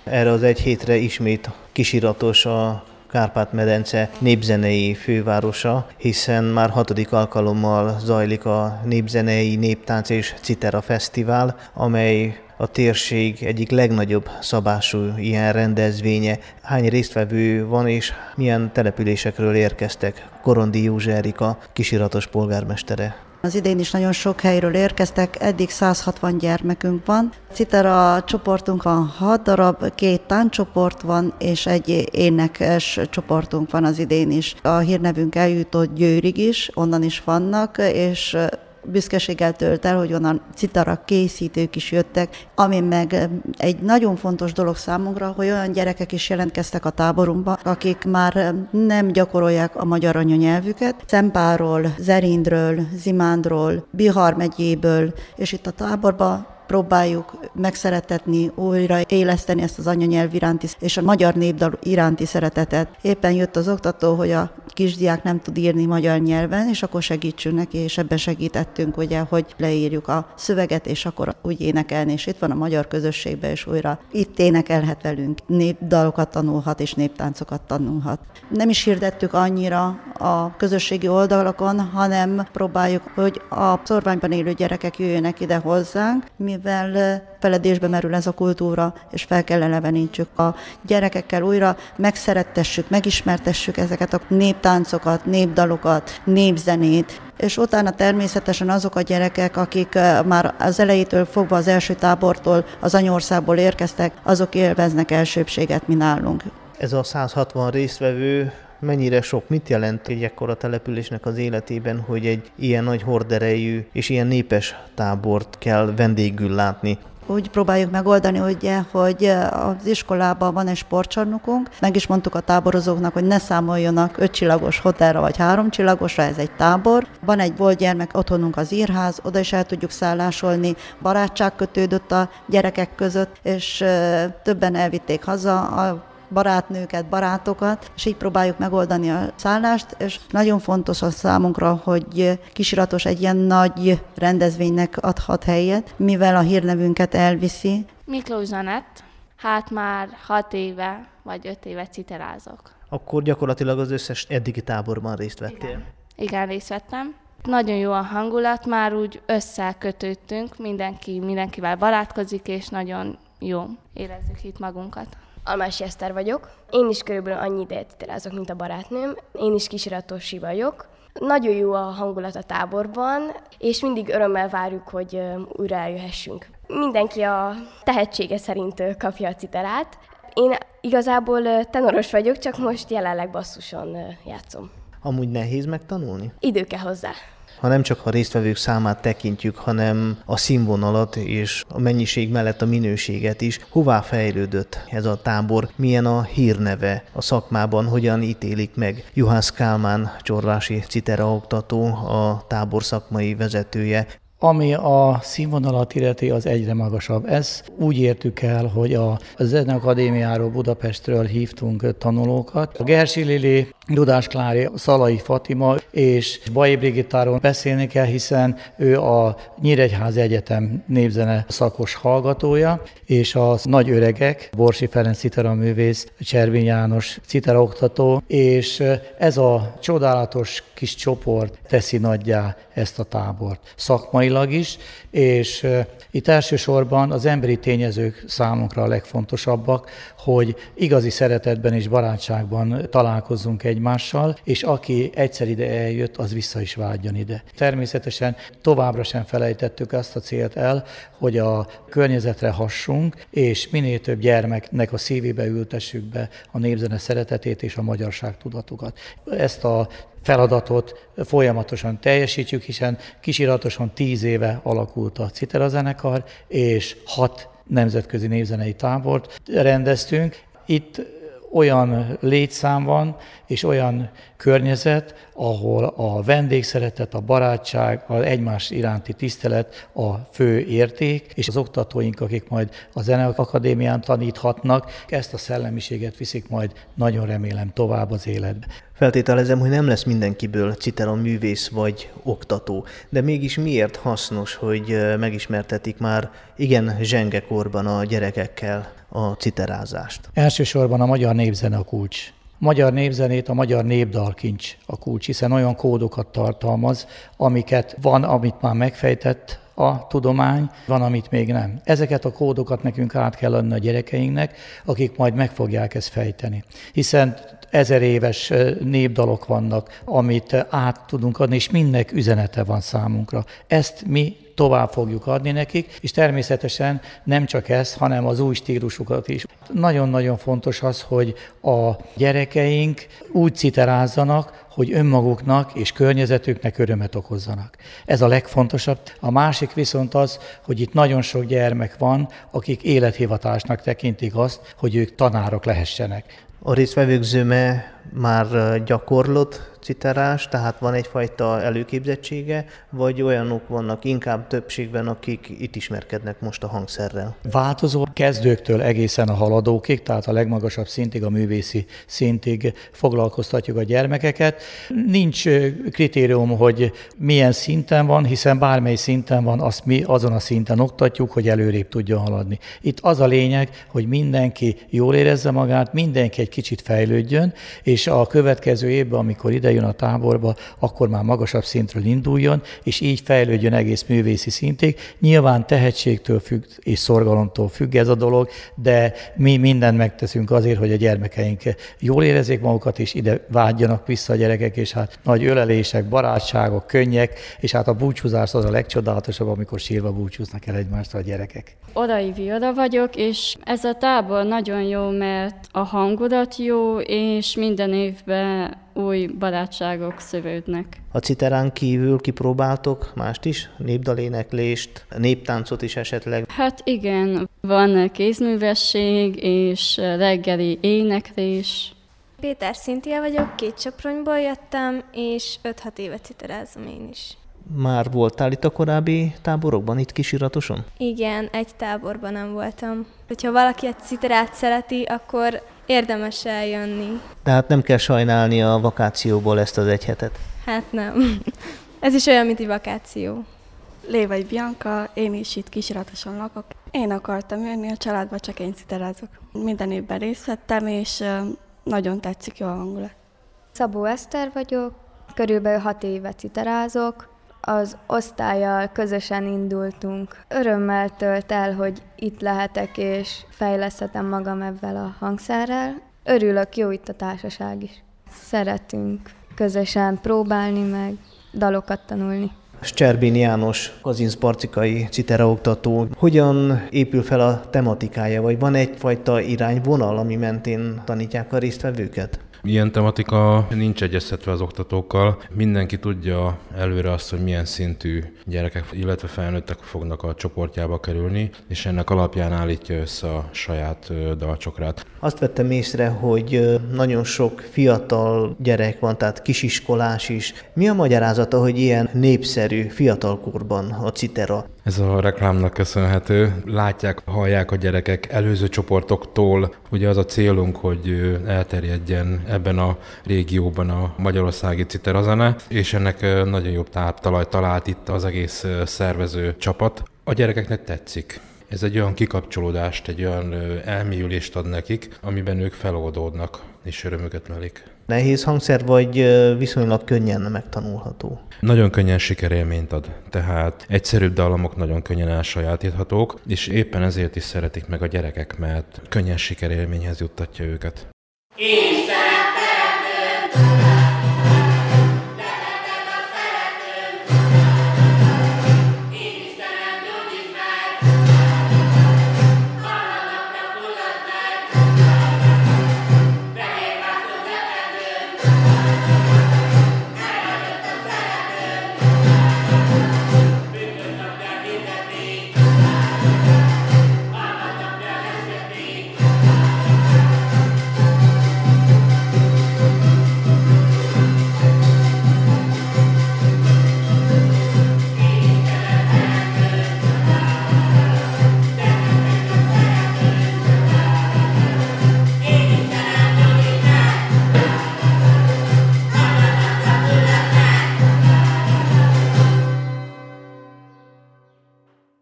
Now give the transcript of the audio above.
Erre az egy hétre ismét kisiratos a Kárpát-medence népzenei fővárosa, hiszen már 6. alkalommal zajlik a Népzenei, Néptánc és Citera Fesztivál, amely a térség egyik legnagyobb szabású ilyen rendezvénye. Hány résztvevő van és milyen településekről érkeztek? Korondi József Erika, kisiratos polgármestere. Az idén is nagyon sok helyről érkeztek, eddig 160 gyermekünk van. Citera csoportunk van 6 darab, 2 tánccsoport van, és egy énekes csoportunk van az idén is. A hírnevünk eljutott Győrig is, onnan is vannak, és büszkeséggel tölt el, hogy onnan citara készítők is jöttek, ami meg egy nagyon fontos dolog számunkra, hogy olyan gyerekek is jelentkeztek a táborunkba, akik már nem gyakorolják a magyar anyanyelvüket. Szempáról, Zerindről, Zimándról, Bihar megyéből, és itt a táborba próbáljuk megszeretetni, újra éleszteni ezt az anyanyelv iránti és a magyar népdal iránti szeretetet. Éppen jött az oktató, hogy a kisdiák nem tud írni magyar nyelven, és akkor segítsünk neki, és ebben segítettünk, ugye, hogy leírjuk a szöveget, és akkor úgy énekelni, és itt van a magyar közösségben, és újra itt énekelhet velünk, népdalokat tanulhat, és néptáncokat tanulhat. Nem is hirdettük annyira a közösségi oldalakon, hanem próbáljuk, hogy a szorványban élő gyerekek jöjjenek ide hozzánk, mivel feledésbe merül ez a kultúra, és fel kell elevenítsük a gyerekekkel újra, megszerettessük, megismertessük ezeket a néptáncokat, népdalokat, népzenét, és utána természetesen azok a gyerekek, akik már az elejétől fogva az első tábortól, az anyaországból érkeztek, azok élveznek elsőbbséget mi nálunk. Ez a 160 résztvevő mennyire sok, mit jelent egy ekkora településnek az életében, hogy egy ilyen nagy horderejű és ilyen népes tábort kell vendégül látni? Úgy próbáljuk megoldani, ugye, hogy az iskolában van egy sportcsarnokunk, meg is mondtuk a táborozóknak, hogy ne számoljanak 5 csillagos hotelra vagy 3 csillagosra, ez egy tábor. Van egy volt gyermek otthonunk az Írház, oda is el tudjuk szállásolni, barátság kötődött a gyerekek között, és többen elvitték haza a barátnőket, barátokat, és így próbáljuk megoldani a szállást, és nagyon fontos a számunkra, hogy Kisiratos egy ilyen nagy rendezvénynek adhat helyet, mivel a hírnevünket elviszi. Miklós Zsanett, hát már 6 éve vagy 5 éve citerázok. Akkor gyakorlatilag az összes eddigi táborban részt vettél? Igen, részt vettem. Nagyon jó a hangulat, már úgy összekötődtünk, mindenkivel barátkozik, és nagyon jó érezzük itt magunkat. Almási Eszter vagyok. Én is körülbelül annyi ideje citerázok, mint a barátnőm. Én is kisiratosi vagyok. Nagyon jó a hangulat a táborban, és mindig örömmel várjuk, hogy újra eljöhessünk. Mindenki a tehetsége szerint kapja a citerát. Én igazából tenoros vagyok, csak most jelenleg basszuson játszom. Amúgy nehéz megtanulni? Idő kell hozzá. Ha nem csak a résztvevők számát tekintjük, hanem a színvonalat és a mennyiség mellett a minőséget is, hová fejlődött ez a tábor, milyen a hírneve a szakmában, hogyan ítélik meg Juhász Kálmán csorlási citera oktató, a tábor szakmai vezetője. Ami a színvonalat illeti, az egyre magasabb. Ez úgy értük el, hogy a Zeneakadémiáról, Budapestről hívtunk tanulókat. A Gersi Lili, Dudás Klári, Szalai Fatima és Bajai Brigittáról beszélni kell, hiszen ő a Nyíregyházi Egyetem népzene szakos hallgatója, és a nagy öregek, Borsi Ferenc citeraművész, Cservin János citeraoktató, és ez a csodálatos kis csoport teszi nagyjá ezt a tábort. Szakmailag is, és itt elsősorban az emberi tényezők számunkra a legfontosabbak, hogy igazi szeretetben és barátságban találkozzunk egymással, és aki egyszer ide eljött, az vissza is vágyjon ide. Természetesen továbbra sem felejtettük azt a célt el, hogy a környezetre hassunk, és minél több gyermeknek a szívébe ültessük be a népzene szeretetét és a magyarság tudatukat. Ezt a feladatot folyamatosan teljesítjük, hiszen kisiratosan 10 éve alakult a Citera zenekar, és 6 nemzetközi népzenei tábort rendeztünk. Itt olyan létszám van, és olyan környezet, ahol a vendégszeretet, a barátság, az egymás iránti tisztelet a fő érték, és az oktatóink, akik majd a Zeneakadémián taníthatnak, ezt a szellemiséget viszik majd nagyon remélem tovább az életbe. Feltételezem, hogy nem lesz mindenkiből citera művész vagy oktató, de mégis miért hasznos, hogy megismertetik már igen zsenge korban a gyerekekkel a citerázást? Elsősorban a magyar népzene a kulcs. A magyar népzenét, a magyar népdalkincs a kulcs, hiszen olyan kódokat tartalmaz, amit már megfejtett a tudomány, van, amit még nem. Ezeket a kódokat nekünk át kell adni a gyerekeinknek, akik majd meg fogják ezt fejteni. Hiszen 1000 éves népdalok vannak, amit át tudunk adni, és mindnek üzenete van számunkra. Ezt mi tovább fogjuk adni nekik, és természetesen nem csak ezt, hanem az új stílusukat is. Nagyon-nagyon fontos az, hogy a gyerekeink úgy citerázzanak, hogy önmaguknak és környezetüknek örömet okozzanak. Ez a legfontosabb. A másik viszont az, hogy itt nagyon sok gyermek van, akik élethivatásnak tekintik azt, hogy ők tanárok lehessenek. A résztvevők zöme már gyakorlott citerás, tehát van egyfajta előképzettsége, vagy olyanok vannak inkább többségben, akik itt ismerkednek most a hangszerrel? Változó, kezdőktől egészen a haladókig, tehát a legmagasabb szintig, a művészi szintig foglalkoztatjuk a gyermekeket. Nincs kritérium, hogy milyen szinten van, hiszen bármely szinten van, azt mi azon a szinten oktatjuk, hogy előrébb tudjon haladni. Itt az a lényeg, hogy mindenki jól érezze magát, mindenki egy kicsit fejlődjön, és a következő évben, amikor ide jön a táborba, akkor már magasabb szintről induljon, és így fejlődjön egész művészi szintig. Nyilván tehetségtől függ és szorgalomtól függ ez a dolog, de mi mindent megteszünk azért, hogy a gyermekeink jól érezzék magukat, és ide vágyjanak vissza a gyerekek, és hát nagy ölelések, barátságok, könnyek, és hát a búcsúzás az a legcsodálatosabb, amikor sírva búcsúznak el egymástól a gyerekek. Odai Viola vagyok, és ez a tábor nagyon jó, mert a hangulat jó, és minden évben új barátságok szövődnek. A citerán kívül kipróbáltok mást is? Népdaléneklést, néptáncot is esetleg? Hát igen, van kézművesség és reggeli éneklés. Péter Szintia vagyok, Kétsopronyból jöttem, és 5-6 éve citerázom én is. Már voltál itt a korábbi táborokban, itt Kisiratoson? Igen, egy táborban nem voltam. Hogyha valaki egy citerát szereti, akkor érdemes eljönni. Tehát nem kell sajnálni a vakációból ezt az egy hetet? Hát nem. Ez is olyan, mint egy vakáció. Lévai Bianca, én is itt Kisiratoson lakok. Én akartam jönni a családba, csak én citerázok. Minden évben részt vettem, és nagyon tetszik, jó a hangulat. Szabó Eszter vagyok, körülbelül 6 éve citerázok. Az osztállyal közösen indultunk. Örömmel tölt el, hogy itt lehetek és fejleszthetem magam ezzel a hangszerrel. Örülök, jó itt a társaság is. Szeretünk közösen próbálni meg, dalokat tanulni. Szczerbin János, kazincbarcikai citeraoktató. Hogyan épül fel a tematikája, vagy van egyfajta irányvonal, ami mentén tanítják a résztvevőket? Ilyen tematika nincs egyeztetve az oktatókkal. Mindenki tudja előre azt, hogy milyen szintű gyerekek, illetve felnőttek fognak a csoportjába kerülni, és ennek alapján állítja össze a saját dalcsokrát. Azt vettem észre, hogy nagyon sok fiatal gyerek van, tehát kisiskolás is. Mi a magyarázata, hogy ilyen népszerű fiatalkorban a citera? Ez a reklámnak köszönhető. Látják, hallják a gyerekek előző csoportoktól. Ugye az a célunk, hogy elterjedjen ebben a régióban a magyarországi citerazene, és ennek nagyon jobb táptalajt talált itt az egész szervező csapat. A gyerekeknek tetszik. Ez egy olyan kikapcsolódást, egy olyan elmélyülést ad nekik, amiben ők feloldódnak és örömüket melik. Nehéz hangszer, vagy viszonylag könnyen megtanulható? Nagyon könnyen sikerélményt ad, tehát egyszerűbb dallamok nagyon könnyen elsajátíthatók, és éppen ezért is szeretik meg a gyerekek, mert könnyen sikerélményhez juttatja őket. Isten